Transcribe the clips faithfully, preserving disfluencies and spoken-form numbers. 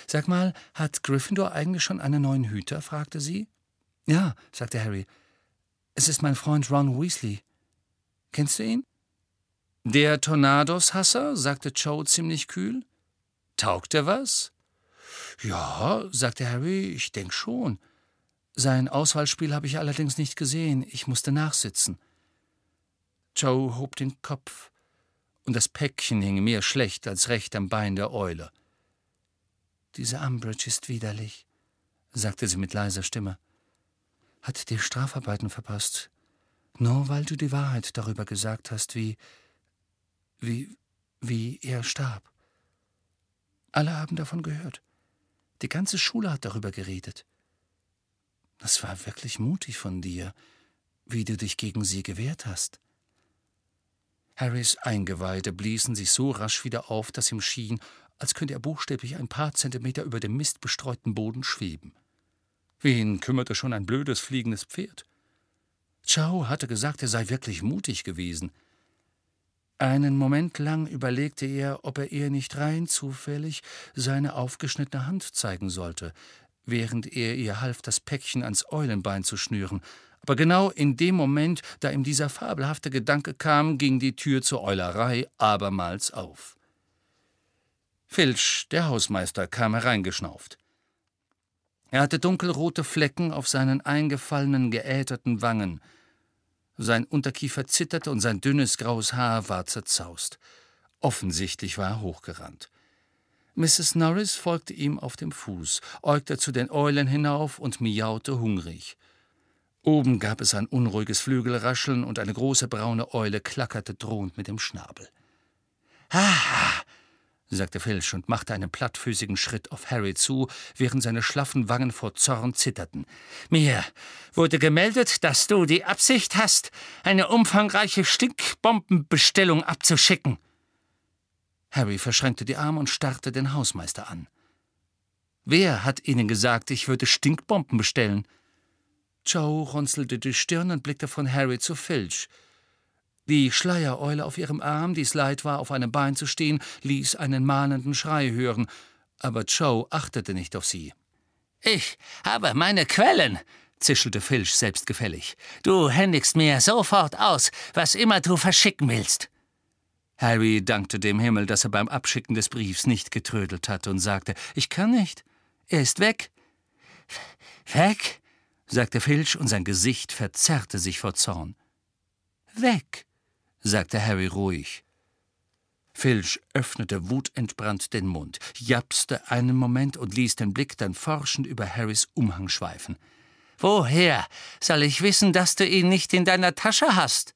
»Sag mal, hat Gryffindor eigentlich schon einen neuen Hüter?« fragte sie. »Ja«, sagte Harry. »Es ist mein Freund Ron Weasley. Kennst du ihn?« »Der Tornados-Hasser?« sagte Cho ziemlich kühl. »Taugt er was?« »Ja«, sagte Harry, »ich denk schon. Sein Auswahlspiel habe ich allerdings nicht gesehen. Ich musste nachsitzen.« Cho hob den Kopf, und das Päckchen hing mehr schlecht als recht am Bein der Eule. »Diese Umbridge ist widerlich«, sagte sie mit leiser Stimme. »Hat dir Strafarbeiten verpasst, nur weil du die Wahrheit darüber gesagt hast, wie, wie, wie er starb. Alle haben davon gehört. Die ganze Schule hat darüber geredet. Das war wirklich mutig von dir, wie du dich gegen sie gewehrt hast.« Harrys Eingeweide bliesen sich so rasch wieder auf, dass ihm schien, als könnte er buchstäblich ein paar Zentimeter über dem mistbestreuten Boden schweben. Wen kümmerte schon ein blödes fliegendes Pferd? Cho hatte gesagt, er sei wirklich mutig gewesen. Einen Moment lang überlegte er, ob er ihr nicht rein zufällig seine aufgeschnittene Hand zeigen sollte, während er ihr half, das Päckchen ans Eulenbein zu schnüren. Aber genau in dem Moment, da ihm dieser fabelhafte Gedanke kam, ging die Tür zur Eulerei abermals auf. Filch, der Hausmeister, kam hereingeschnauft. Er hatte dunkelrote Flecken auf seinen eingefallenen, geäterten Wangen. Sein Unterkiefer zitterte und sein dünnes graues Haar war zerzaust. Offensichtlich war er hochgerannt. Misses Norris folgte ihm auf dem Fuß, äugte zu den Eulen hinauf und miaute hungrig. Oben gab es ein unruhiges Flügelrascheln und eine große braune Eule klackerte drohend mit dem Schnabel. »Ah«, sagte Filch und machte einen plattfüßigen Schritt auf Harry zu, während seine schlaffen Wangen vor Zorn zitterten. »Mir wurde gemeldet, dass du die Absicht hast, eine umfangreiche Stinkbombenbestellung abzuschicken.« Harry verschränkte die Arme und starrte den Hausmeister an. »Wer hat Ihnen gesagt, ich würde Stinkbomben bestellen?« Cho runzelte die Stirn und blickte von Harry zu Filch. Die Schleiereule auf ihrem Arm, die es leid war, auf einem Bein zu stehen, ließ einen mahnenden Schrei hören, aber Cho achtete nicht auf sie. »Ich habe meine Quellen«, zischelte Filch selbstgefällig. »Du händigst mir sofort aus, was immer du verschicken willst.« Harry dankte dem Himmel, dass er beim Abschicken des Briefs nicht getrödelt hatte und sagte, »Ich kann nicht. Er ist weg.« »Weg?«, sagte Filch, und sein Gesicht verzerrte sich vor Zorn. »Weg«, sagte Harry ruhig. Filch öffnete wutentbrannt den Mund, japste einen Moment und ließ den Blick dann forschend über Harrys Umhang schweifen. »Woher soll ich wissen, dass du ihn nicht in deiner Tasche hast?«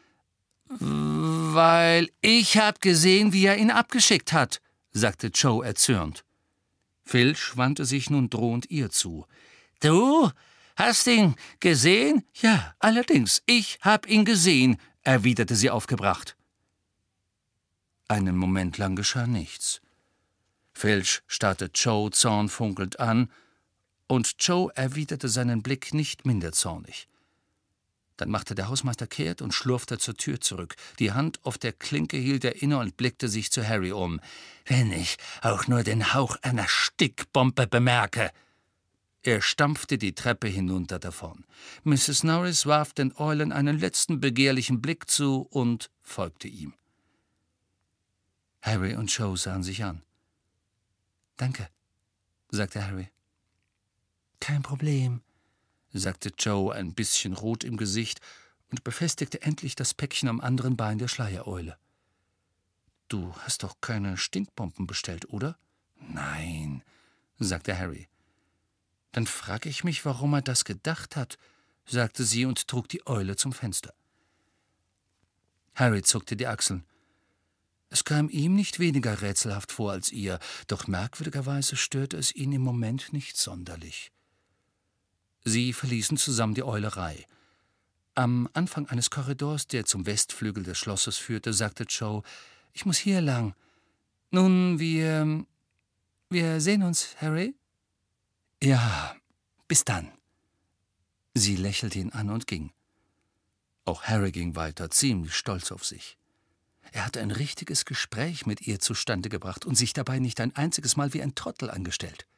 »Weil ich hab gesehen, wie er ihn abgeschickt hat«, sagte Cho erzürnt. Filch wandte sich nun drohend ihr zu. »Du hast ihn gesehen?« »Ja, allerdings, ich hab ihn gesehen«, erwiderte sie aufgebracht. Einen Moment lang geschah nichts. Filch starrte Cho zornfunkelnd an, und Cho erwiderte seinen Blick nicht minder zornig. Dann machte der Hausmeister kehrt und schlurfte zur Tür zurück. Die Hand auf der Klinke hielt er inne und blickte sich zu Harry um. »Wenn ich auch nur den Hauch einer Stickbombe bemerke!« Er stampfte die Treppe hinunter davon. Misses Norris warf den Eulen einen letzten begehrlichen Blick zu und folgte ihm. Harry und Cho sahen sich an. »Danke«, sagte Harry. »Kein Problem«, sagte Cho, ein bisschen rot im Gesicht, und befestigte endlich das Päckchen am anderen Bein der Schleiereule. »Du hast doch keine Stinkbomben bestellt, oder?« »Nein«, sagte Harry. »Dann frage ich mich, warum er das gedacht hat«, sagte sie und trug die Eule zum Fenster. Harry zuckte die Achseln. Es kam ihm nicht weniger rätselhaft vor als ihr, doch merkwürdigerweise störte es ihn im Moment nicht sonderlich. Sie verließen zusammen die Eulerei. Am Anfang eines Korridors, der zum Westflügel des Schlosses führte, sagte Cho, »Ich muss hier lang. Nun, wir... wir sehen uns, Harry?« »Ja, bis dann.« Sie lächelte ihn an und ging. Auch Harry ging weiter, ziemlich stolz auf sich. Er hatte ein richtiges Gespräch mit ihr zustande gebracht und sich dabei nicht ein einziges Mal wie ein Trottel angestellt.